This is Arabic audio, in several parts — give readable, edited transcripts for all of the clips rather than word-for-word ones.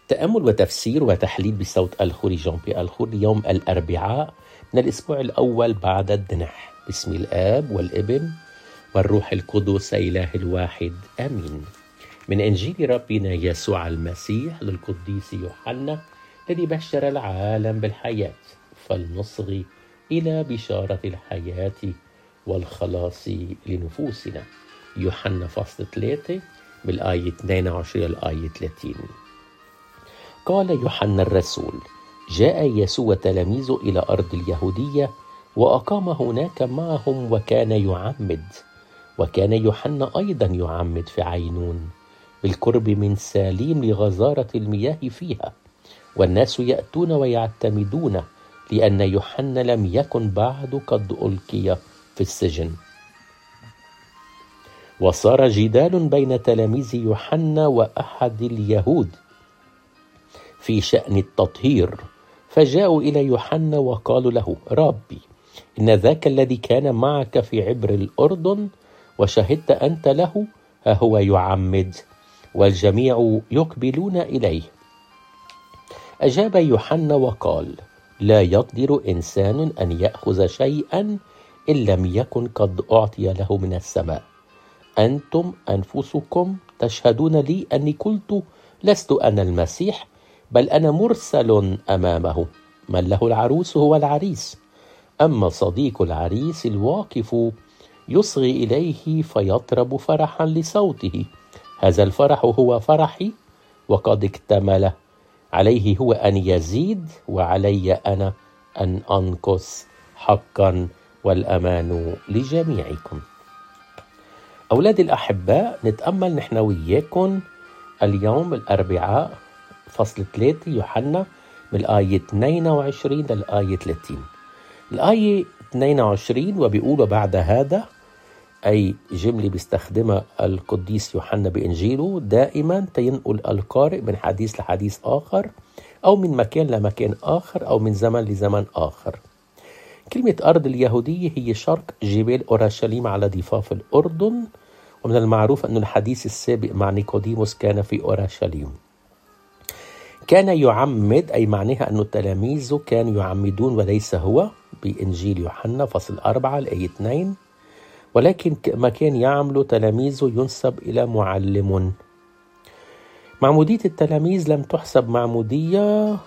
تأمل وتفسير وتحليل بصوت الخوري جان بي الخور ليوم الأربعاء من الأسبوع الأول بعد الدنح. باسم الآب والابن والروح القدس إله الواحد آمين. من إنجيل ربنا يسوع المسيح للقديس يوحنا الذي بشر العالم بالحياة، فلنصغي إلى بشارة الحياة والخلاص لنفوسنا. يوحنا فصل 3 بالآية 22 الآية 30. قال يوحنا الرسول: جاء يسوع وتلاميذه إلى أرض اليهودية وأقام هناك معهم وكان يعمد. وكان يوحنا أيضا يعمد في عينون بالقرب من ساليم لغزارة المياه فيها، والناس يأتون ويعتمدون لأن يوحنا لم يكن بعد قد ألقي في السجن. وصار جدال بين تلاميذ يوحنا وأحد اليهود في شأن التطهير، فجاءوا إلى يوحنا وقالوا له: ربي، إن ذاك الذي كان معك في عبر الأردن وشهدت أنت له ها هو يعمد، والجميع يقبلون إليه. أجاب يوحنا وقال: لا يقدر إنسان أن يأخذ شيئا إن لم يكن قد أعطي له من السماء. أنتم أنفسكم تشهدون لي أني قلت لست أنا المسيح، بل أنا مرسل أمامه. من له العروس هو العريس، أما صديق العريس الواقف يصغي إليه فيطرب فرحا لصوته. هذا الفرح هو فرحي وقد اكتمل، عليه هو أن يزيد وعلي أنا أن أنقص. حقا والأمان لجميعكم. أولادي الأحباء، نتأمل نحن وياكم اليوم الأربعاء فصل 3 يوحنا من الآية 22 للآية 30. الآية 22 وبيقول: بعد هذا، أي جملة بيستخدمها القديس يوحنا بإنجيله دائما تينقل القارئ من حديث لحديث آخر، أو من مكان لمكان آخر، أو من زمن لزمن آخر. كلمة أرض اليهودية هي شرق جبال أورشليم على ضفاف الأردن، ومن المعروف أن الحديث السابق مع نيقوديموس كان في أورشليم. كان يعمد أي معناها أن تلاميذه كانوا يعمدون وليس هو، بإنجيل يوحنا فصل 4 الآية 2. ولكن ما كان يعمله تلاميذه ينسب إلى معلم. معمودية التلاميذ لم تحسب معمودية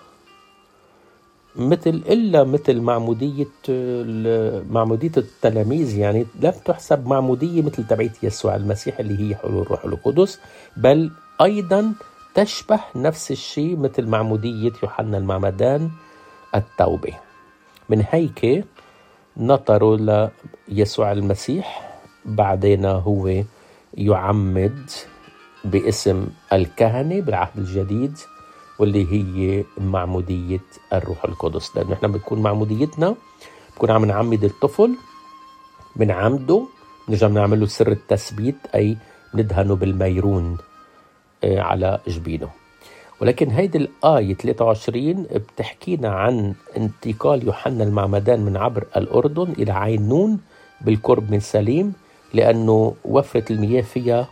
مثل معمودية التلاميذ، يعني لم تحسب معمودية مثل تبعية يسوع المسيح اللي هي حلول الروح القدس، بل أيضا تشبه نفس الشيء مثل معمودية يوحنا المعمدان التوبة. من هيك نطروا ليسوع المسيح، بعدين هو يعمد باسم الكهنة بالعهد الجديد، واللي هي معمودية الروح القدس. لأنه احنا بتكون معموديتنا بكون عم نعمد الطفل، بنعمده، بنرجع بنعمل له سر التثبيت، أي بندهنه بالميرون على جبينه. ولكن هيدي الآية 23 بتحكينا عن انتقال يوحنا المعمدان من عبر الأردن إلى عين نون بالقرب من سليم، لأنه وفرة المياه فيها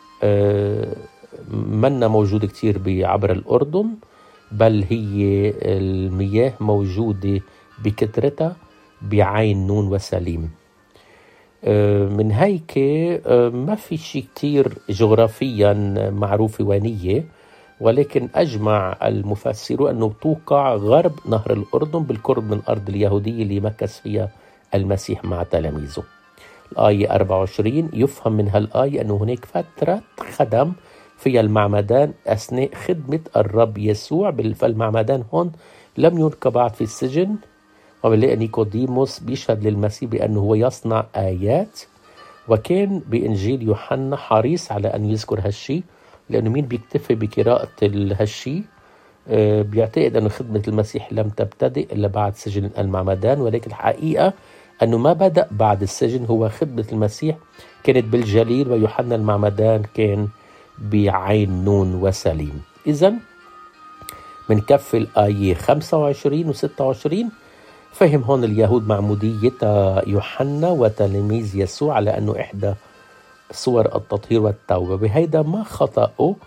منا موجودة كتير بعبر الأردن، بل هي المياه موجودة بكثرتها بعين نون وسليم. من هيك ما في شيء كتير جغرافيا معروف وينية، ولكن أجمع المفسرون أنه توقع غرب نهر الأردن بالقرب من أرض اليهودية اللي مكث فيها المسيح مع تلاميذه. الآية 24 يفهم من هالآية أنه هناك فترة خدم فيها المعمدان أثناء خدمة الرب يسوع. فالمعمدان هون لم يلقى بعد في السجن، وبنلاقي نيقوديموس بيشهد للمسيح بأنه هو يصنع آيات، وكان بإنجيل يوحنا حريص على أن يذكر هالشي، لأنه مين بيكتفي بقراءة هالشي بيعتقد أن خدمة المسيح لم تبتدئ إلا بعد سجن المعمدان. ولكن الحقيقة أنه ما بدأ بعد السجن، هو خدمة المسيح كانت بالجليل، ويوحنا المعمدان كان بعين نون وسليم. إذن من كف الآية 25 و26 فهم هون اليهود معمودية يوحنا وتلاميذ يسوع على أنه إحدى صور التطهير والتوبة. بهيدا ما خطأوا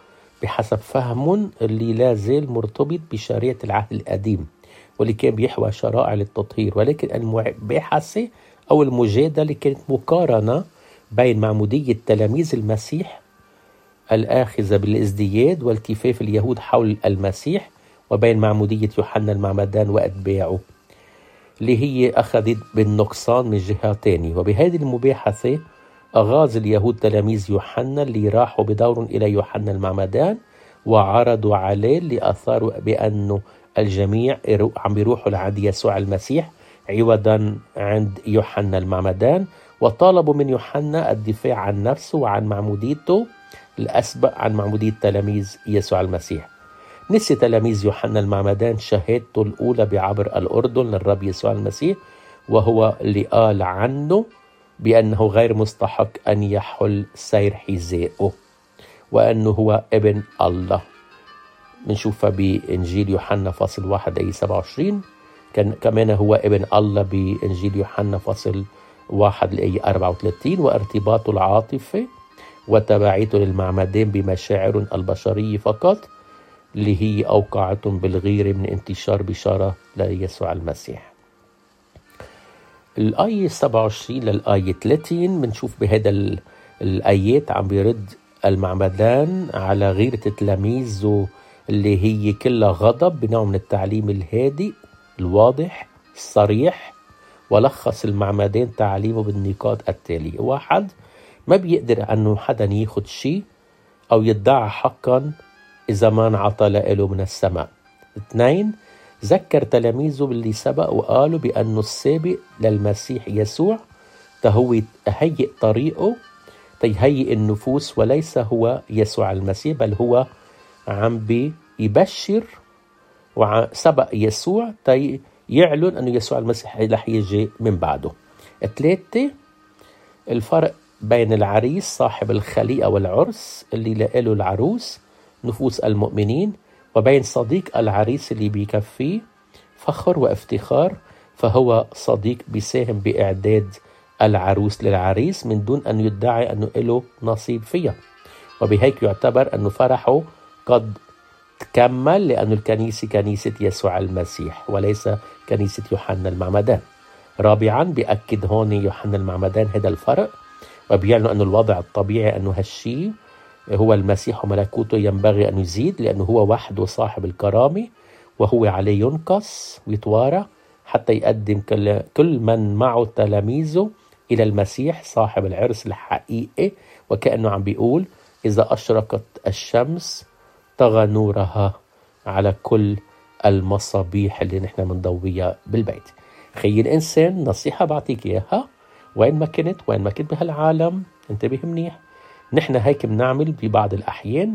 بحسب فهم اللي لا زال مرتبط بشريعة العهد القديم واللي كان بيحوى شرائع للتطهير، ولكن المباحثة أو المجادلة كانت مقارنة بين معمودية تلاميذ المسيح الآخذة بالازدياد والتفاف اليهود حول المسيح وبين معمودية يوحنا المعمدان وأتباعه اللي هي أخذت بالنقصان من جهة تانية. وبهذه المباحثة أغاظ اليهود تلاميذ يوحنا اللي راحوا بدور إلى يوحنا المعمدان وعرضوا عليه اللي أثاروا بأنه الجميع عم بيروحوا لعند يسوع المسيح عوضا عند يوحنا المعمدان، وطالبوا من يوحنا الدفاع عن نفسه وعن معموديته الأسبق عن معمودية تلاميذ يسوع المسيح. نسي تلاميذ يوحنا المعمدان شهادته الأولى بعبر الأردن للرب يسوع المسيح، وهو اللي قال عنه بأنه غير مستحق أن يحل سير حذائه وأنه هو ابن الله. بنشوفها بإنجيل يوحنا فصل 1 آية 27. كمان هو ابن الله بإنجيل يوحنا فصل 1 آية 34. وارتباطه العاطفي وتبعيته للمعمدان بمشاعر البشرية فقط اللي هي أوقعتهم بالغيرة من انتشار بشارة ليسوع المسيح. الآية 27 للآية 30 بنشوف بهذا الآيات عم بيرد المعمدان على غيرة تلاميذه اللي هي كلها غضب بنوع من التعليم الهادئ الواضح الصريح. ولخص المعمدان تعليمه بالنقاط التالية: 1. ما بيقدر أنه حدا ياخد شيء أو يدعى حقا إذا ما انعطى له من السماء. 2. ذكر تلاميذه باللي سبق وقالوا بأنه السابق للمسيح يسوع هو هيئ طريقه تيهيئ النفوس، وليس هو يسوع المسيح بل هو عم بيبشر وسبق يسوع يعلن أنه يسوع المسيح رح يجي من بعده. 3. الفرق بين العريس صاحب الخليقة والعرس اللي لقاله العروس نفوس المؤمنين وبين صديق العريس اللي بيكفيه فخر وافتخار، فهو صديق بيساهم بإعداد العروس للعريس من دون أن يدعي أنه له نصيب فيها، وبهيك يعتبر أنه فرحه قد تكمل لأن الكنيسة كنيسة يسوع المسيح وليس كنيسة يوحنا المعمدان. 4. بيأكد هون يوحنا المعمدان هذا الفرق وبيعلن أنه الوضع الطبيعي أنه هالشي هو المسيح وملكوته ينبغي أن يزيد لأنه هو وحده صاحب الكرامة وهو عليه ينقص ويتوارى حتى يقدم كل من معه تلاميذه إلى المسيح صاحب العرس الحقيقي. وكأنه عم بيقول إذا أشرقت الشمس طغى نورها على كل المصابيح اللي نحن منضويها بالبيت. خي الإنسان نصيحة بعطيك إياها وين ما كنت بهالعالم انتبه منيح. نحن هيك بنعمل ببعض الأحيان،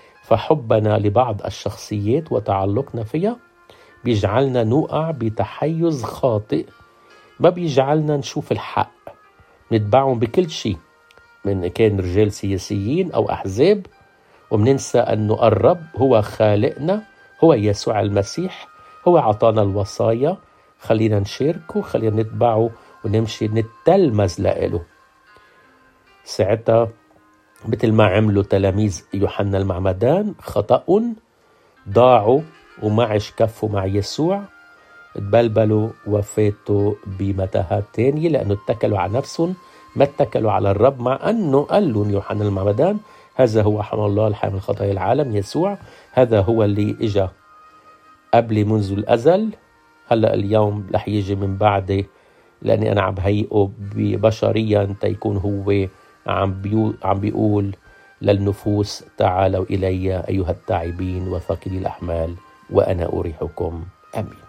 فحبنا لبعض الشخصيات وتعلقنا فيها بيجعلنا نوقع بتحيز خاطئ ما بيجعلنا نشوف الحق، نتبعهم بكل شيء من كان رجال سياسيين أو أحزاب، ومننسى أنه الرب هو خالقنا، هو يسوع المسيح، هو عطانا الوصايا. خلينا نشاركه، خلينا نتبعه ونمشي نتلمذ لإله. ساعتها مثل ما عملوا تلاميذ يوحنا المعمدان خطأوا ضاعوا ومعش كفوا مع يسوع، تبلبلوا وفاتوا بمتاهات تانية لأنه اتكلوا على نفسهم ما اتكلوا على الرب، مع أنه قال لهم يوحنا المعمدان هذا هو حمل الله الحامل خطايا العالم يسوع، هذا هو اللي إجا قبل منذ الأزل، هلأ اليوم رح يجي من بعدي لأني أنا عم بهيئه بشريا تيكون هو عم بيقول للنفوس تعالوا إلي أيها التاعبين وثقيلي الأحمال وأنا أريحكم. آمين.